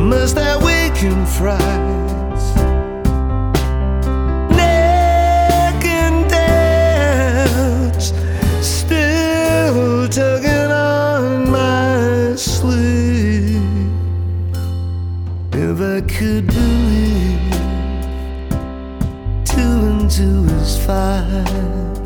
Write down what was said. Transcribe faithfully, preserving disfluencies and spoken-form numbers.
must that waking frights, neck and doubts, still tugging on my sleeve. If I could believe two and two is five.